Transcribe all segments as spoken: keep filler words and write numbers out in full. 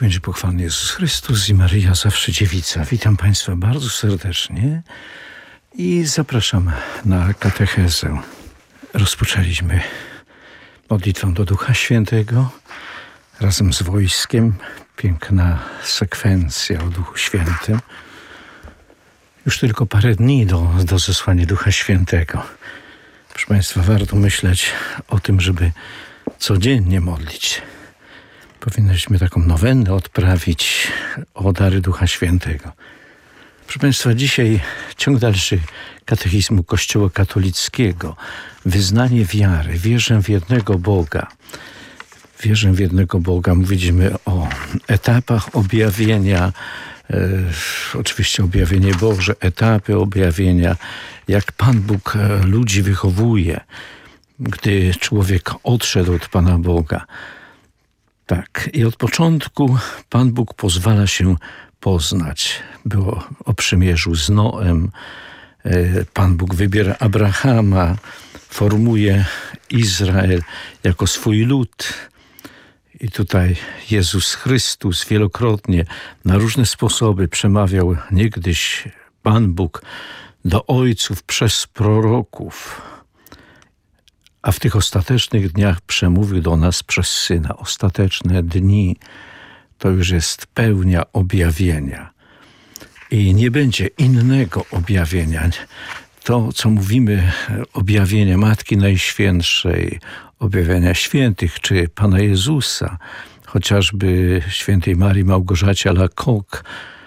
Będzie pochwalony Jezus Chrystus i Maryja zawsze dziewica. Witam Państwa bardzo serdecznie i zapraszam na katechezę. Rozpoczęliśmy modlitwą do Ducha Świętego razem z wojskiem. Piękna sekwencja o Duchu Świętym. Już tylko parę dni do, do zesłania Ducha Świętego. Proszę Państwa, warto myśleć o tym, żeby codziennie modlić. Powinniśmy taką nowennę odprawić o dary Ducha Świętego. Proszę Państwa, dzisiaj ciąg dalszy katechizmu Kościoła katolickiego. Wyznanie wiary. Wierzę w jednego Boga. Wierzę w jednego Boga. Mówiliśmy o etapach objawienia. E, oczywiście objawienie Boże, etapy objawienia. Jak Pan Bóg ludzi wychowuje, gdy człowiek odszedł od Pana Boga. Tak, i od początku Pan Bóg pozwala się poznać. Było o przymierzu z Noem. Pan Bóg wybiera Abrahama, formuje Izrael jako swój lud. I tutaj Jezus Chrystus wielokrotnie na różne sposoby przemawiał niegdyś Pan Bóg do ojców przez proroków. A w tych ostatecznych dniach przemówił do nas przez Syna. Ostateczne dni to już jest pełnia objawienia. I nie będzie innego objawienia. To, co mówimy, objawienia Matki Najświętszej, objawienia świętych, czy Pana Jezusa, chociażby świętej Marii Małgorzacie Alacoque.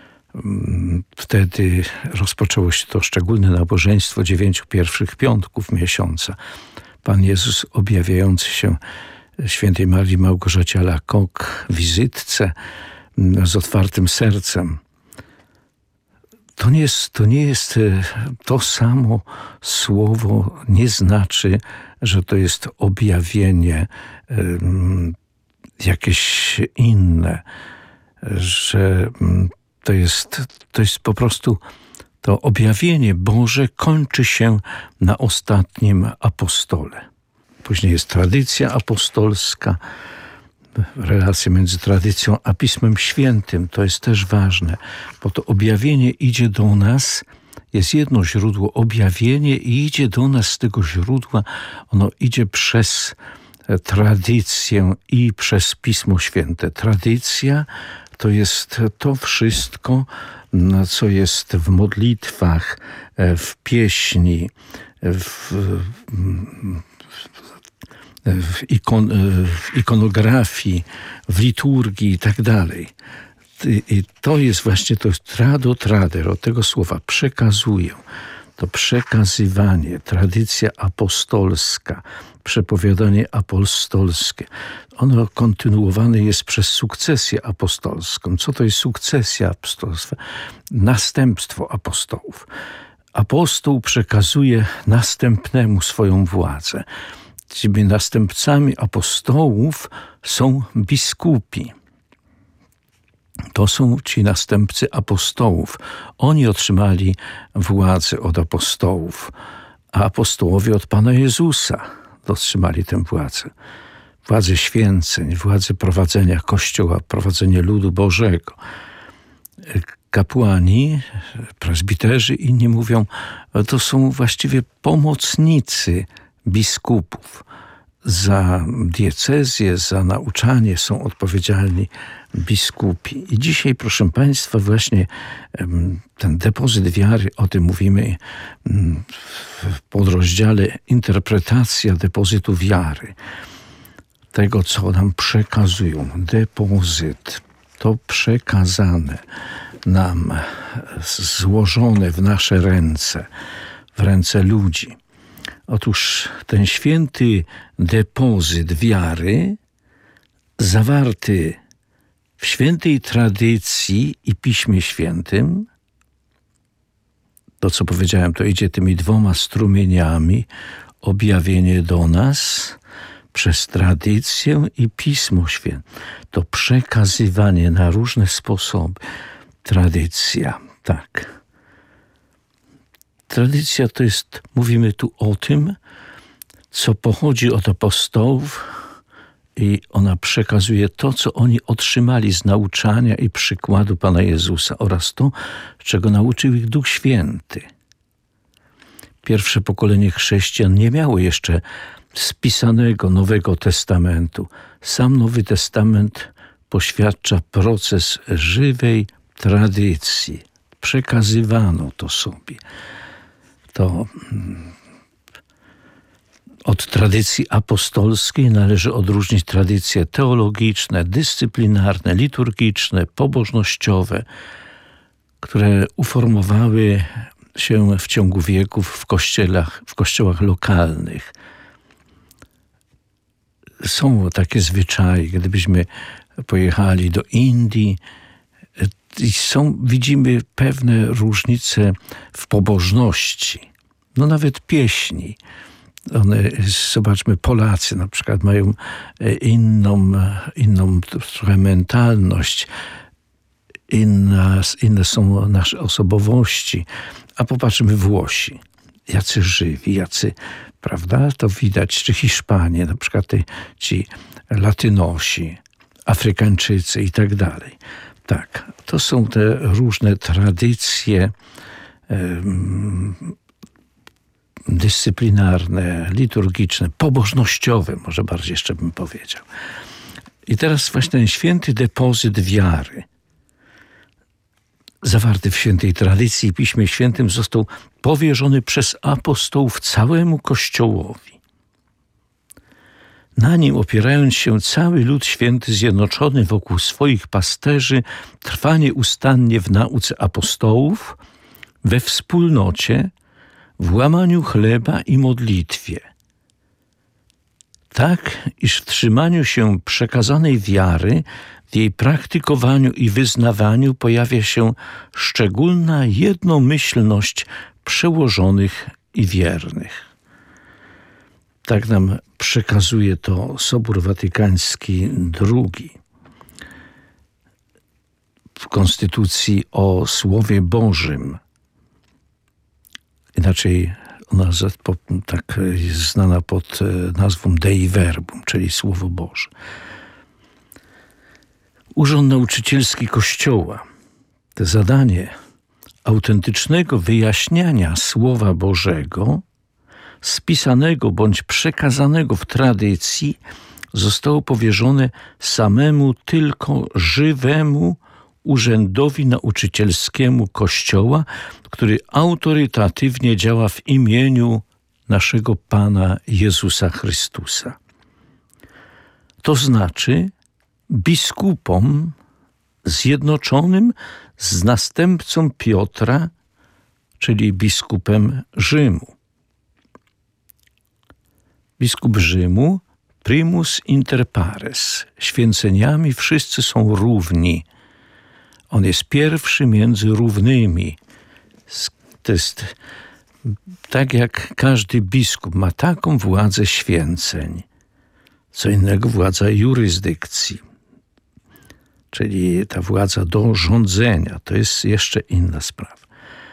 Wtedy rozpoczęło się to szczególne nabożeństwo dziewięciu pierwszych piątków miesiąca. Pan Jezus objawiający się świętej Marii Małgorzacie Alacoque, wizytce z otwartym sercem. To nie jest, to nie jest to samo słowo, nie znaczy, że to jest objawienie um, jakieś inne, że um, to jest, to jest po prostu to objawienie Boże kończy się na ostatnim apostole. Później jest tradycja apostolska, relacja między tradycją a Pismem Świętym. To jest też ważne, bo to objawienie idzie do nas, jest jedno źródło, objawienie i idzie do nas z tego źródła. Ono idzie przez tradycję i przez Pismo Święte. Tradycja to jest to wszystko, co jest w modlitwach, w pieśni, w, w, ikon, w ikonografii, w liturgii i tak dalej. I to jest właśnie to trado trader, od tego słowa przekazuję. To przekazywanie, tradycja apostolska, przepowiadanie apostolskie. Ono kontynuowane jest przez sukcesję apostolską. Co to jest sukcesja apostolstwa? Następstwo apostołów. Apostoł przekazuje następnemu swoją władzę. Tymi następcami apostołów są biskupi. To są ci następcy apostołów. Oni otrzymali władzę od apostołów, a apostołowie od Pana Jezusa otrzymali tę władzę. Władzę święceń, władzę prowadzenia Kościoła, prowadzenia ludu Bożego. Kapłani, prezbiterzy, inni mówią, to są właściwie pomocnicy biskupów. Za diecezję, za nauczanie są odpowiedzialni biskupi. I dzisiaj, proszę Państwa, właśnie ten depozyt wiary, o tym mówimy w podrozdziale interpretacja depozytu wiary. Tego, co nam przekazują. Depozyt, to przekazane nam, złożone w nasze ręce, w ręce ludzi. Otóż ten święty depozyt wiary, zawarty w świętej tradycji i Piśmie Świętym, to co powiedziałem, to idzie tymi dwoma strumieniami, objawienie do nas przez tradycję i Pismo Święte. To przekazywanie na różne sposoby. Tradycja, tak. Tradycja to jest, mówimy tu o tym, co pochodzi od apostołów i ona przekazuje to, co oni otrzymali z nauczania i przykładu Pana Jezusa oraz to, czego nauczył ich Duch Święty. Pierwsze pokolenie chrześcijan nie miało jeszcze spisanego Nowego Testamentu. Sam Nowy Testament poświadcza proces żywej tradycji. Przekazywano to sobie. To od tradycji apostolskiej należy odróżnić tradycje teologiczne, dyscyplinarne, liturgiczne, pobożnościowe, które uformowały się w ciągu wieków w kościołach, w kościołach lokalnych. Są takie zwyczaje, gdybyśmy pojechali do Indii, i są, widzimy pewne różnice w pobożności, no nawet pieśni. One, zobaczmy, Polacy na przykład mają inną, inną trochę mentalność, inna, inne są nasze osobowości, a popatrzmy Włosi, jacy żywi, jacy, prawda, to widać, czy Hiszpanie, na przykład ci Latynosi, Afrykańczycy i tak dalej. Tak, to są te różne tradycje um, dyscyplinarne, liturgiczne, pobożnościowe, może bardziej jeszcze bym powiedział. I teraz właśnie ten święty depozyt wiary, zawarty w świętej tradycji i Piśmie Świętym, został powierzony przez apostołów całemu Kościołowi. Na nim, opierając się, cały lud święty zjednoczony wokół swoich pasterzy trwa nieustannie w nauce apostołów, we wspólnocie, w łamaniu chleba i modlitwie. Tak, iż w trzymaniu się przekazanej wiary, w jej praktykowaniu i wyznawaniu pojawia się szczególna jednomyślność przełożonych i wiernych. Tak nam przekazuje to Sobór Watykański drugi. W Konstytucji o Słowie Bożym. Inaczej ona tak jest znana pod nazwą Dei Verbum, czyli Słowo Boże. Urząd nauczycielski Kościoła, to zadanie autentycznego wyjaśniania Słowa Bożego, spisanego bądź przekazanego w tradycji, zostało powierzone samemu tylko żywemu urzędowi nauczycielskiemu Kościoła, który autorytatywnie działa w imieniu naszego Pana Jezusa Chrystusa. To znaczy biskupom zjednoczonym z następcą Piotra, czyli biskupem Rzymu. Biskup Rzymu, primus inter pares, święceniami wszyscy są równi. On jest pierwszy między równymi. To jest tak, jak każdy biskup ma taką władzę święceń. Co innego władza jurysdykcji, czyli ta władza do rządzenia. To jest jeszcze inna sprawa.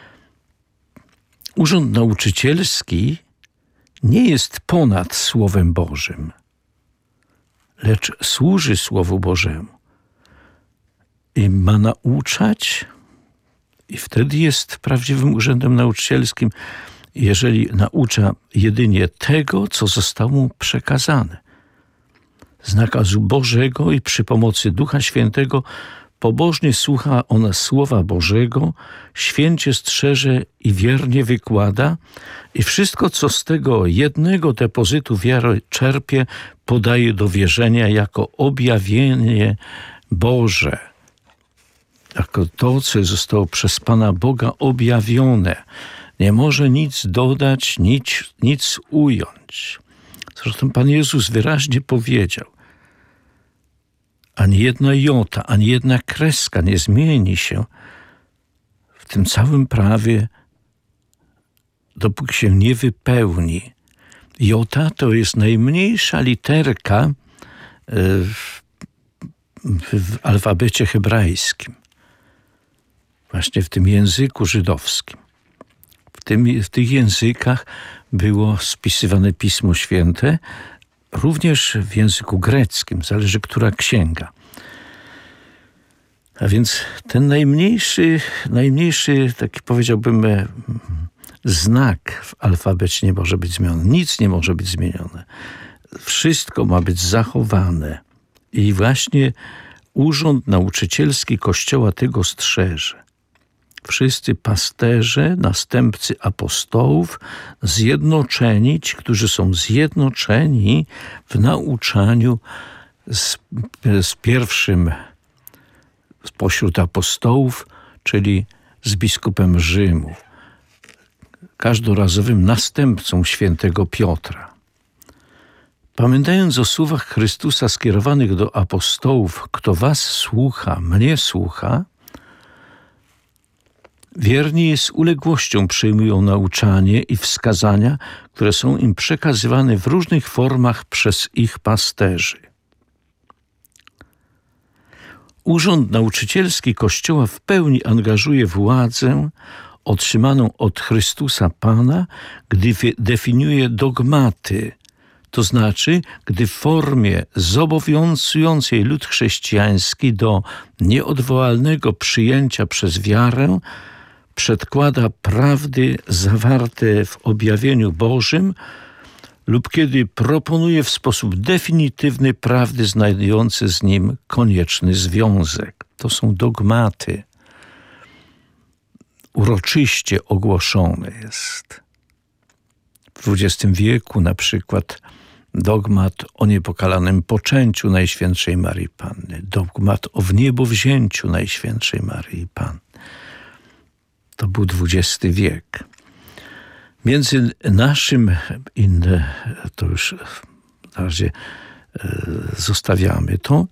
Urząd nauczycielski nie jest ponad Słowem Bożym, lecz służy Słowu Bożemu. I ma nauczać, i wtedy jest prawdziwym urzędem nauczycielskim, jeżeli naucza jedynie tego, co zostało mu przekazane. Z nakazu Bożego i przy pomocy Ducha Świętego pobożnie słucha on Słowa Bożego, święcie strzeże i wiernie wykłada i wszystko, co z tego jednego depozytu wiary czerpie, podaje do wierzenia jako objawienie Boże. Jako to, co zostało przez Pana Boga objawione. Nie może nic dodać, nic, nic ująć. Zresztą Pan Jezus wyraźnie powiedział, ani jedna jota, ani jedna kreska nie zmieni się w tym całym prawie, dopóki się nie wypełni. Jota to jest najmniejsza literka w, w alfabecie hebrajskim. Właśnie w tym języku żydowskim. W, tym, w tych językach było spisywane Pismo Święte, również w języku greckim, zależy która księga. A więc ten najmniejszy, najmniejszy, taki powiedziałbym, znak w alfabecie nie może być zmieniony. Nic nie może być zmienione. Wszystko ma być zachowane. I właśnie urząd nauczycielski Kościoła tego strzeże. Wszyscy pasterze, następcy apostołów, zjednoczeni, ci, którzy są zjednoczeni w nauczaniu z, z pierwszym spośród apostołów, czyli z biskupem Rzymu, każdorazowym następcą świętego Piotra. Pamiętając o słowach Chrystusa skierowanych do apostołów, kto was słucha, mnie słucha, wierni z uległością przyjmują nauczanie i wskazania, które są im przekazywane w różnych formach przez ich pasterzy. Urząd nauczycielski Kościoła w pełni angażuje władzę otrzymaną od Chrystusa Pana, gdy definiuje dogmaty, to znaczy, gdy w formie zobowiązującej lud chrześcijański do nieodwołalnego przyjęcia przez wiarę przedkłada prawdy zawarte w objawieniu Bożym lub kiedy proponuje w sposób definitywny prawdy znajdujące z nim konieczny związek. To są dogmaty. Uroczyście ogłoszone jest. W dwudziestym wieku na przykład dogmat o niepokalanym poczęciu Najświętszej Maryi Panny, dogmat o wniebowzięciu Najświętszej Maryi Panny. To był dwudziesty wiek. Między naszym, inne, to już na razie zostawiamy to,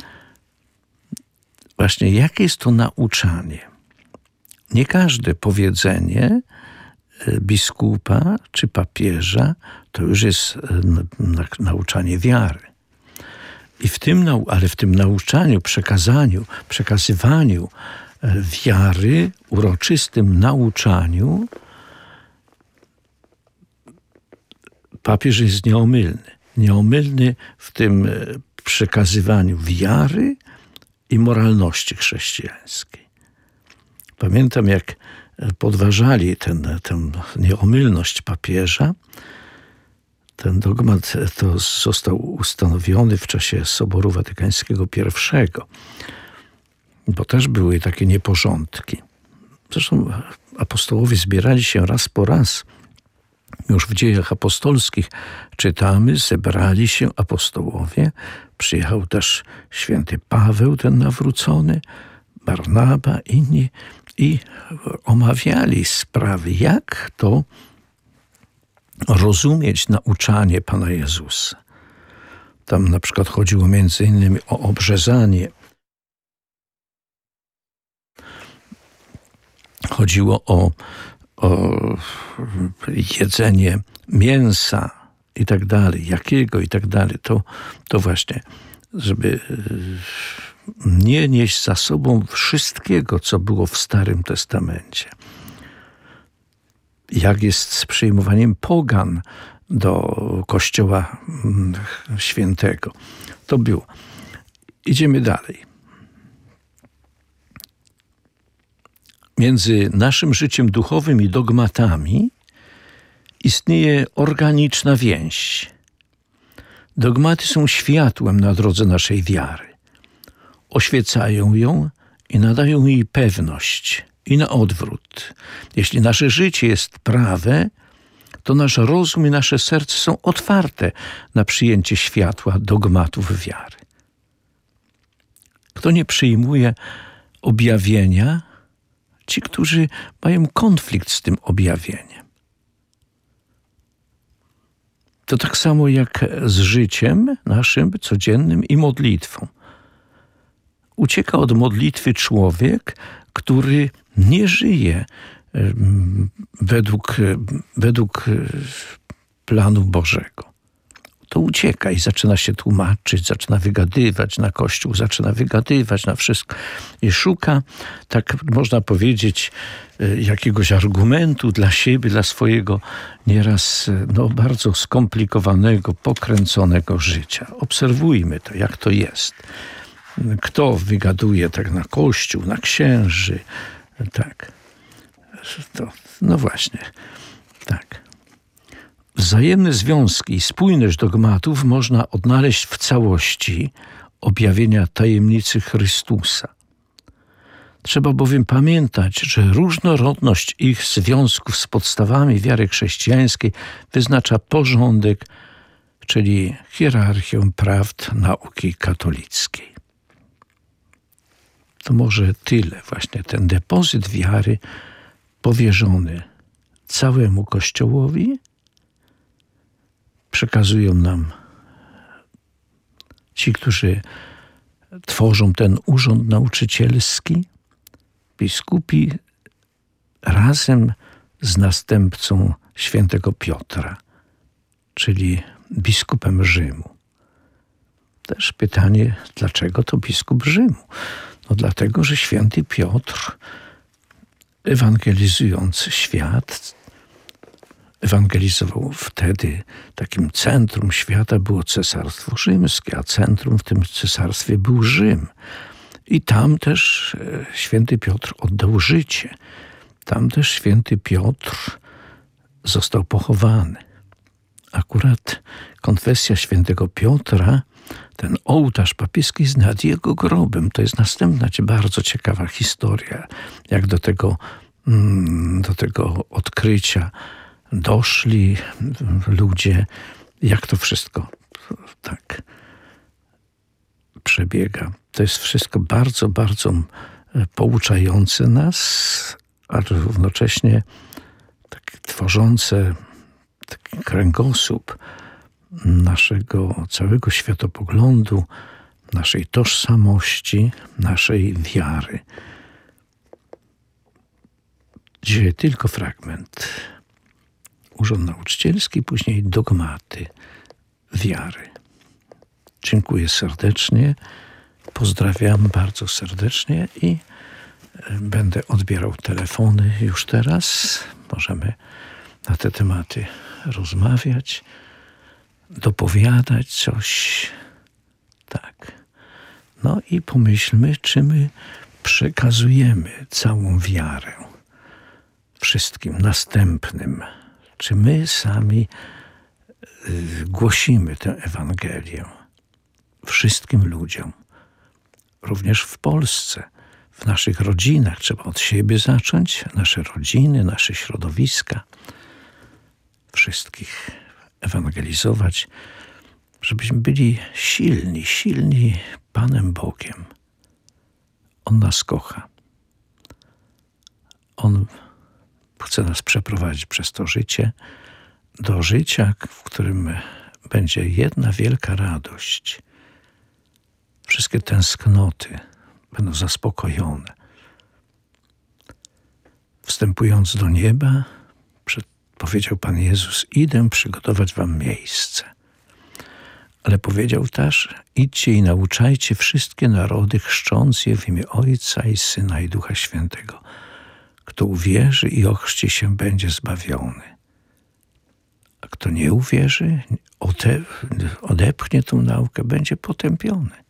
właśnie jakie jest to nauczanie. Nie każde powiedzenie biskupa czy papieża to już jest nauczanie wiary. I w tym, ale w tym nauczaniu, przekazaniu, przekazywaniu wiary, uroczystym nauczaniu papież jest nieomylny. Nieomylny w tym przekazywaniu wiary i moralności chrześcijańskiej. Pamiętam, jak podważali ten, tę nieomylność papieża. Ten dogmat to został ustanowiony w czasie Soboru Watykańskiego pierwszego, bo też były takie nieporządki. Zresztą apostołowie zbierali się raz po raz. Już w Dziejach Apostolskich czytamy, zebrali się apostołowie. Przyjechał też święty Paweł, ten nawrócony, Barnaba, inni i omawiali sprawy, jak to rozumieć nauczanie Pana Jezusa. Tam na przykład chodziło między innymi o obrzezanie. Chodziło o, o jedzenie mięsa i tak dalej, jakiego i tak dalej. To, to właśnie, żeby nie nieść za sobą wszystkiego, co było w Starym Testamencie. Jak jest z przyjmowaniem pogan do Kościoła Świętego. To było. Idziemy dalej. Między naszym życiem duchowym i dogmatami istnieje organiczna więź. Dogmaty są światłem na drodze naszej wiary. Oświecają ją i nadają jej pewność. I na odwrót. Jeśli nasze życie jest prawe, to nasz rozum i nasze serce są otwarte na przyjęcie światła dogmatów wiary. Kto nie przyjmuje objawienia, ci, którzy mają konflikt z tym objawieniem. To tak samo jak z życiem naszym codziennym i modlitwą. Ucieka od modlitwy człowiek, który nie żyje według, według planu Bożego. to ucieka i zaczyna się tłumaczyć, zaczyna wygadywać na Kościół, zaczyna wygadywać na wszystko i szuka, tak można powiedzieć, jakiegoś argumentu dla siebie, dla swojego nieraz no, bardzo skomplikowanego, pokręconego życia. Obserwujmy to, jak to jest. Kto wygaduje tak na Kościół, na księży, tak. To, no właśnie, tak. Wzajemne związki i spójność dogmatów można odnaleźć w całości objawienia tajemnicy Chrystusa. Trzeba bowiem pamiętać, że różnorodność ich związków z podstawami wiary chrześcijańskiej wyznacza porządek, czyli hierarchię prawd nauki katolickiej. To może tyle właśnie, ten depozyt wiary powierzony całemu Kościołowi przekazują nam ci, którzy tworzą ten urząd nauczycielski, biskupi razem z następcą świętego Piotra, czyli biskupem Rzymu. Też pytanie, dlaczego to biskup Rzymu? No dlatego, że święty Piotr, ewangelizując świat, ewangelizował wtedy, takim centrum świata było Cesarstwo Rzymskie, a centrum w tym cesarstwie był Rzym. I tam też święty Piotr oddał życie. Tam też święty Piotr został pochowany. Akurat konfesja świętego Piotra, ten ołtarz papieski jest nad jego grobem. To jest następna bardzo ciekawa historia, jak do tego, do tego odkrycia doszli ludzie, jak to wszystko tak przebiega. To jest wszystko bardzo, bardzo pouczające nas, a równocześnie tak tworzące taki kręgosłup naszego całego światopoglądu, naszej tożsamości, naszej wiary. Dzisiaj tylko fragment. Urząd nauczycielski, później dogmaty wiary. Dziękuję serdecznie, pozdrawiam bardzo serdecznie i będę odbierał telefony już teraz. Możemy na te tematy rozmawiać, dopowiadać coś. Tak. No i pomyślmy, czy my przekazujemy całą wiarę wszystkim następnym. Czy my sami głosimy tę Ewangelię wszystkim ludziom, również w Polsce, w naszych rodzinach. Trzeba od siebie zacząć, nasze rodziny, nasze środowiska, wszystkich ewangelizować, żebyśmy byli silni, silni Panem Bogiem. On nas kocha. On chce nas przeprowadzić przez to życie, do życia, w którym będzie jedna wielka radość. Wszystkie tęsknoty będą zaspokojone. Wstępując do nieba, powiedział Pan Jezus, idę przygotować wam miejsce. Ale powiedział też, idźcie i nauczajcie wszystkie narody, chrzcząc je w imię Ojca i Syna i Ducha Świętego. Kto uwierzy i ochrzci się, będzie zbawiony. A kto nie uwierzy, ode, odepchnie tą naukę, będzie potępiony.